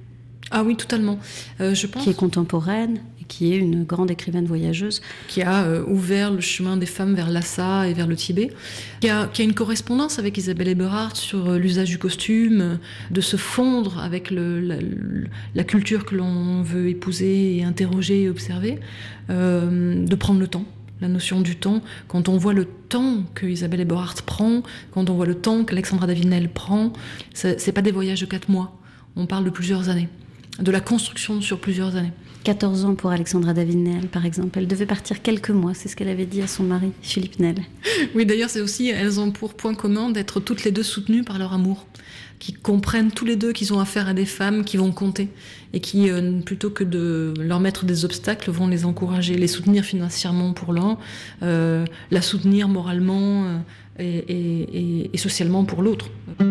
Ah oui, totalement. Euh, je pense... Qui est contemporaine, et qui est une grande écrivaine voyageuse. Qui a euh, ouvert le chemin des femmes vers Lhasa et vers le Tibet. Qui a, qui a une correspondance avec Isabelle Eberhardt sur euh, l'usage du costume, euh, de se fondre avec le, la, la culture que l'on veut épouser et interroger et observer, euh, de prendre le temps. La notion du temps, quand on voit le temps que Isabelle Eberhardt prend, quand on voit le temps qu'Alexandra Davinel prend, c'est, c'est pas des voyages de quatre mois, on parle de plusieurs années, de la construction sur plusieurs années. quatorze ans pour Alexandra Davinel, par exemple. Elle devait partir quelques mois, c'est ce qu'elle avait dit à son mari, Philippe Nel. Oui, d'ailleurs, c'est aussi, elles ont pour point commun d'être toutes les deux soutenues par leur amour, qui comprennent tous les deux qu'ils ont affaire à des femmes qui vont compter et qui, euh, plutôt que de leur mettre des obstacles, vont les encourager, les soutenir financièrement pour l'un, euh, la soutenir moralement euh, et, et, et, et socialement pour l'autre.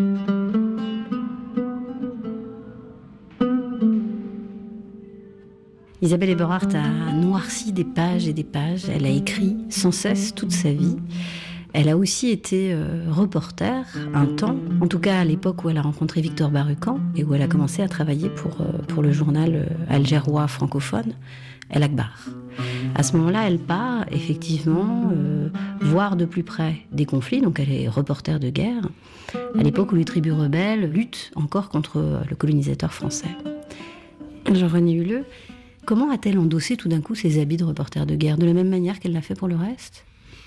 Isabelle Eberhardt a noirci des pages et des pages. Elle a écrit sans cesse toute sa vie. Elle a aussi été euh, reporter un temps, en tout cas à l'époque où elle a rencontré Victor Barucan et où elle a commencé à travailler pour, euh, pour le journal euh, algérois francophone, El Akbar. À ce moment-là, elle part effectivement euh, voir de plus près des conflits, donc elle est reporter de guerre, à l'époque où les tribus rebelles luttent encore contre le colonisateur français. Jean-René Huleux, comment a-t-elle endossé tout d'un coup ses habits de reporter de guerre, de la même manière qu'elle l'a fait pour le reste ?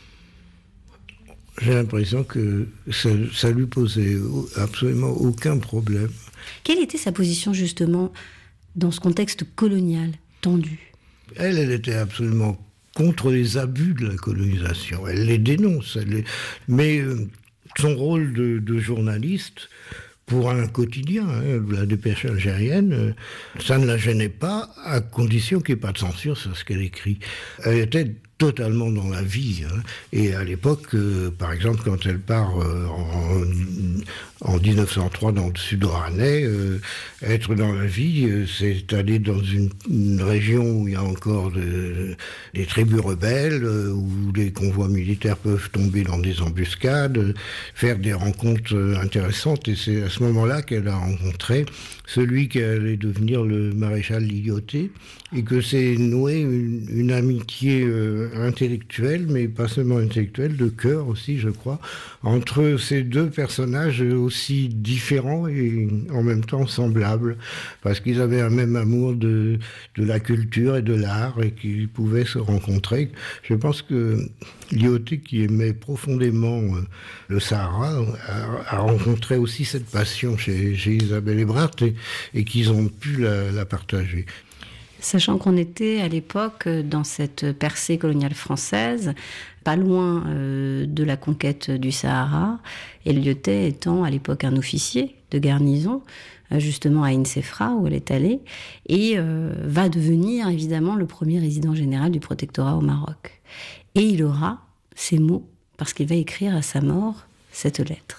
J'ai l'impression que ça, ça lui posait absolument aucun problème. Quelle était sa position justement dans ce contexte colonial tendu ? Elle, elle était absolument contre les abus de la colonisation. Elle les dénonce. Elle les... Mais euh, son rôle de, de journaliste, pour un quotidien, hein, la dépêche algérienne, euh, ça ne la gênait pas, à condition qu'il n'y ait pas de censure sur ce qu'elle écrit. Elle était totalement dans la vie. Hein. Et à l'époque, euh, par exemple, quand elle part euh, en, en dix-neuf cent trois dans le sud oranais, euh, être dans la vie, euh, c'est aller dans une, une région où il y a encore de, des tribus rebelles, euh, où les convois militaires peuvent tomber dans des embuscades, euh, faire des rencontres euh, intéressantes. Et c'est à ce moment-là qu'elle a rencontré celui qui allait devenir le maréchal Lyautey, et que c'est noué une, une amitié euh, intellectuelle, mais pas seulement intellectuelle, de cœur aussi, je crois, entre ces deux personnages aussi différents et en même temps semblables, parce qu'ils avaient un même amour de, de la culture et de l'art, et qu'ils pouvaient se rencontrer. Je pense que Lyautey, qui aimait profondément le Sahara, a, a rencontré aussi cette passion chez, chez Isabelle Eberhardt, et, et qu'ils ont pu la, la partager. Sachant qu'on était à l'époque dans cette percée coloniale française, pas loin euh, de la conquête du Sahara, et Lyautey étant à l'époque un officier de garnison, euh, justement à Insefra où elle est allée, et euh, va devenir évidemment le premier résident général du protectorat au Maroc. Et il aura ces mots, parce qu'il va écrire à sa mort cette lettre.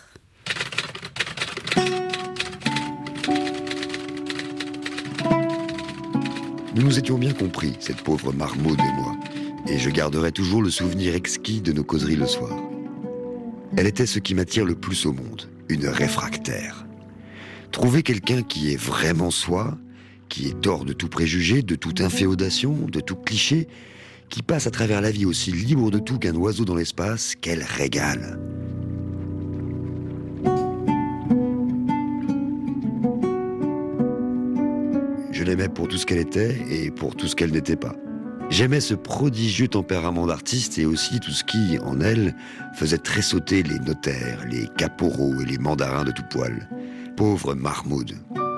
Nous nous étions bien compris, cette pauvre Marmaude et moi, et je garderai toujours le souvenir exquis de nos causeries le soir. Elle était ce qui m'attire le plus au monde, une réfractaire. Trouver quelqu'un qui est vraiment soi, qui est hors de tout préjugé, de toute inféodation, de tout cliché, qui passe à travers la vie aussi libre de tout qu'un oiseau dans l'espace, qu'elle régale. Je l'aimais pour tout ce qu'elle était et pour tout ce qu'elle n'était pas. J'aimais ce prodigieux tempérament d'artiste et aussi tout ce qui, en elle, faisait tressauter les notaires, les caporaux et les mandarins de tout poil. Pauvre Marmaude.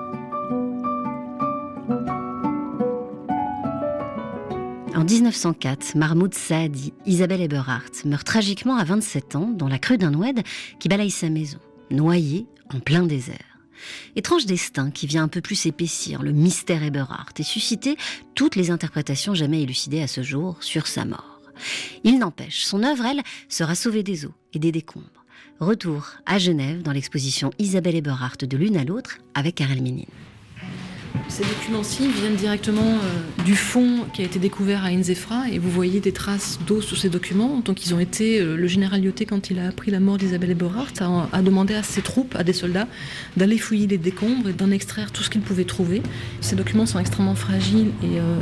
En dix-neuf cent quatre, Mahmoud Saadi, Isabelle Eberhardt, meurt tragiquement à vingt-sept ans dans la crue d'un oued qui balaye sa maison, noyée en plein désert. Étrange destin qui vient un peu plus épaissir le mystère Eberhardt et susciter toutes les interprétations jamais élucidées à ce jour sur sa mort. Il n'empêche, son œuvre, elle, sera sauvée des eaux et des décombres. Retour à Genève dans l'exposition Isabelle Eberhardt de l'une à l'autre avec Karel Minin. Ces documents-ci viennent directement euh, du fond qui a été découvert à Inzefra et vous voyez des traces d'eau sur ces documents. Donc ils ont été, euh, le général Lyautey, quand il a appris la mort d'Isabelle Eberhardt, a, a demandé à ses troupes, à des soldats, d'aller fouiller les décombres et d'en extraire tout ce qu'ils pouvaient trouver. Ces documents sont extrêmement fragiles et euh,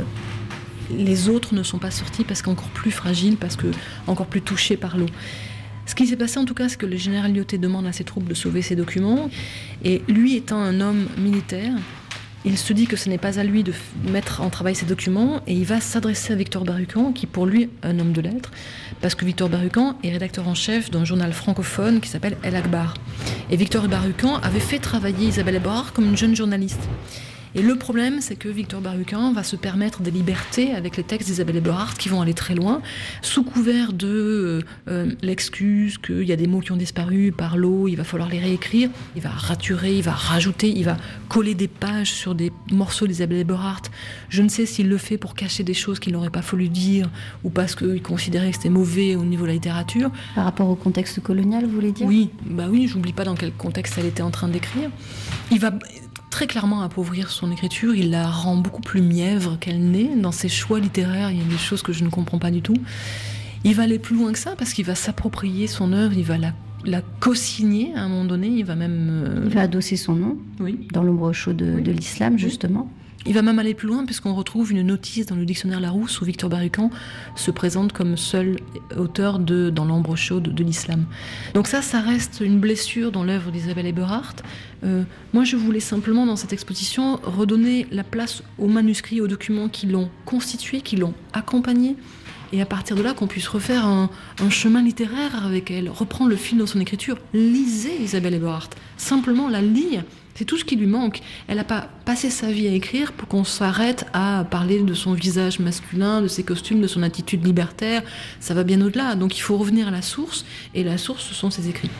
les autres ne sont pas sortis parce qu'encore plus fragiles, parce que encore plus touchés par l'eau. Ce qui s'est passé en tout cas, c'est que le général Lyautey demande à ses troupes de sauver ces documents et lui étant un homme militaire, il se dit que ce n'est pas à lui de mettre en travail ces documents et il va s'adresser à Victor Barucan, qui pour lui est un homme de lettres, parce que Victor Barucan est rédacteur en chef d'un journal francophone qui s'appelle El Akhbar. Et Victor Barucan avait fait travailler Isabelle Eberhardt comme une jeune journaliste. Et le problème, c'est que Victor Barucan va se permettre des libertés avec les textes d'Isabelle Eberhardt qui vont aller très loin, sous couvert de euh, l'excuse qu'il y a des mots qui ont disparu par l'eau, il va falloir les réécrire, il va raturer, il va rajouter, il va coller des pages sur des morceaux d'Isabelle Eberhardt. Je ne sais s'il le fait pour cacher des choses qu'il n'aurait pas fallu dire, ou parce qu'il considérait que c'était mauvais au niveau de la littérature. Par rapport au contexte colonial, vous voulez dire ? Oui, bah oui, j'oublie pas dans quel contexte elle était en train d'écrire. Il va très clairement appauvrir son écriture, il la rend beaucoup plus mièvre qu'elle n'est. Dans ses choix littéraires, il y a des choses que je ne comprends pas du tout. Il va aller plus loin que ça parce qu'il va s'approprier son œuvre, il va la, la co-signer à un moment donné, il va même... Euh... Il va adosser son nom, oui. Dans l'ombre chaude de, oui. de l'islam, justement. Il va même aller plus loin puisqu'on retrouve une notice dans le dictionnaire Larousse où Victor Barucan se présente comme seul auteur de Dans l'ombre chaude de l'islam. Donc ça, ça reste une blessure dans l'œuvre d'Isabelle Eberhardt. Euh, moi, je voulais simplement, dans cette exposition, redonner la place aux manuscrits, aux documents qui l'ont constitué, qui l'ont accompagné, et à partir de là, qu'on puisse refaire un, un chemin littéraire avec elle, reprendre le fil de son écriture. Lisez Isabelle Eberhardt, simplement la lire. C'est tout ce qui lui manque. Elle n'a pas passé sa vie à écrire pour qu'on s'arrête à parler de son visage masculin, de ses costumes, de son attitude libertaire. Ça va bien au-delà. Donc il faut revenir à la source, et la source, ce sont ses écrits.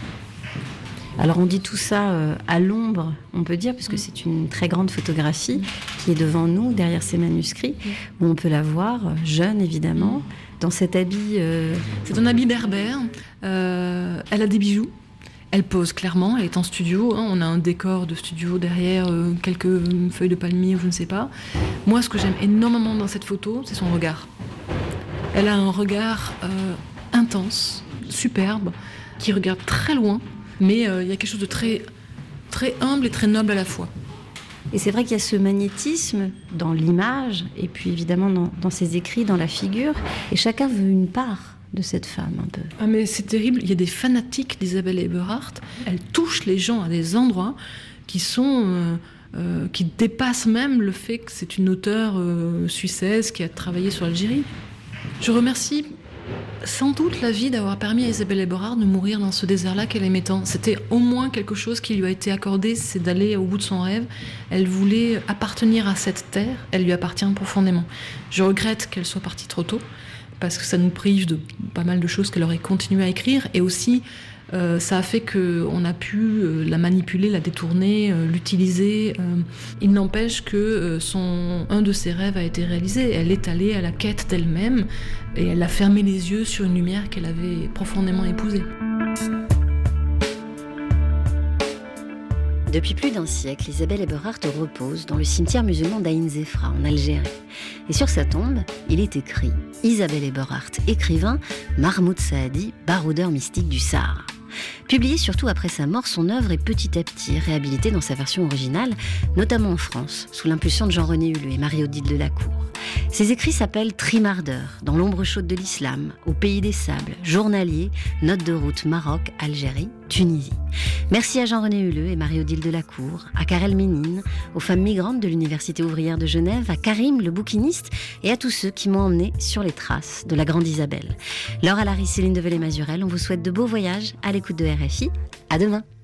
Alors on dit tout ça euh, à l'ombre, on peut dire, puisque c'est une très grande photographie qui est devant nous, derrière ces manuscrits, où on peut la voir, jeune évidemment, dans cet habit... Euh... C'est un habit berbère, euh, elle a des bijoux. Elle pose clairement, elle est en studio, hein, on a un décor de studio derrière, euh, quelques feuilles de palmier ou je ne sais pas. Moi, ce que j'aime énormément dans cette photo, c'est son regard. Elle a un regard euh, intense, superbe, qui regarde très loin, mais il euh, y a quelque chose de très, très humble et très noble à la fois. Et c'est vrai qu'il y a ce magnétisme dans l'image, et puis évidemment dans, dans ses écrits, dans la figure, et chacun veut une part de cette femme, un peu. Ah mais c'est terrible, il y a des fanatiques d'Isabelle Eberhardt, elle touche les gens à des endroits qui sont... Euh, euh, qui dépassent même le fait que c'est une auteure euh, suissesse qui a travaillé sur l'Algérie. Je remercie sans doute la vie d'avoir permis à Isabelle Eberhardt de mourir dans ce désert-là qu'elle aimait tant. C'était au moins quelque chose qui lui a été accordé, c'est d'aller au bout de son rêve. Elle voulait appartenir à cette terre, elle lui appartient profondément. Je regrette qu'elle soit partie trop tôt, parce que ça nous prive de pas mal de choses qu'elle aurait continué à écrire, et aussi euh, ça a fait qu'on a pu euh, la manipuler, la détourner, euh, l'utiliser. Euh, il n'empêche que euh, son, un de ses rêves a été réalisé. Elle est allée à la quête d'elle-même, et elle a fermé les yeux sur une lumière qu'elle avait profondément épousée. Depuis plus d'un siècle, Isabelle Eberhardt repose dans le cimetière musulman d'Ain Zefra, en Algérie. Et sur sa tombe, il est écrit « Isabelle Eberhardt, écrivain, Mahmoud Saadi, baroudeur mystique du Sahara ». Publiée surtout après sa mort, son œuvre est petit à petit réhabilitée dans sa version originale, notamment en France, sous l'impulsion de Jean-René Huleux et Marie-Odile Delacour. Ses écrits s'appellent Trimardeur, Dans l'ombre chaude de l'islam, Au pays des sables, Journalier, Notes de route Maroc, Algérie, Tunisie. Merci à Jean-René Huleux et Marie-Odile Delacour, à Karel Ménine, aux femmes migrantes de l'Université ouvrière de Genève, à Karim, le bouquiniste, et à tous ceux qui m'ont emmené sur les traces de la grande Isabelle. Laure Alary, Céline Develay-Mazurel, on vous souhaite de beaux voyages à l'écoute de R F I. À demain.